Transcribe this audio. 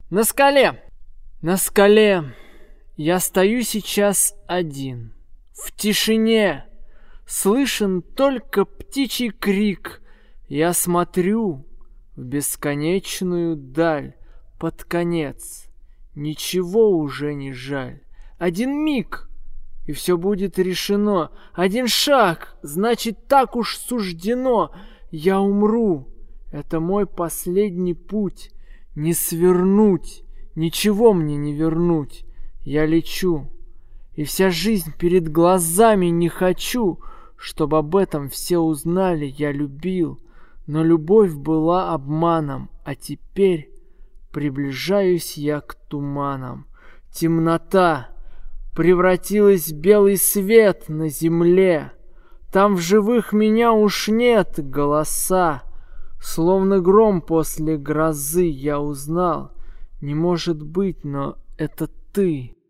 На скале! На скале я стою сейчас один. В тишине слышен только птичий крик. Я смотрю в бесконечную даль. Под конец ничего уже не жаль. Один миг, и все будет решено. Один шаг, значит, так уж суждено. Я умру, это мой последний путь. Не свернуть, ничего мне не вернуть. Я лечу, и вся жизнь перед глазами. Не хочу, чтобы об этом все узнали. Я любил, но любовь была обманом. А теперь приближаюсь я к туманам. Темнота превратилась в белый свет на земле. Там в живых меня уж нет. Голоса, словно гром после грозы, я узнал. Не может быть, но это ты.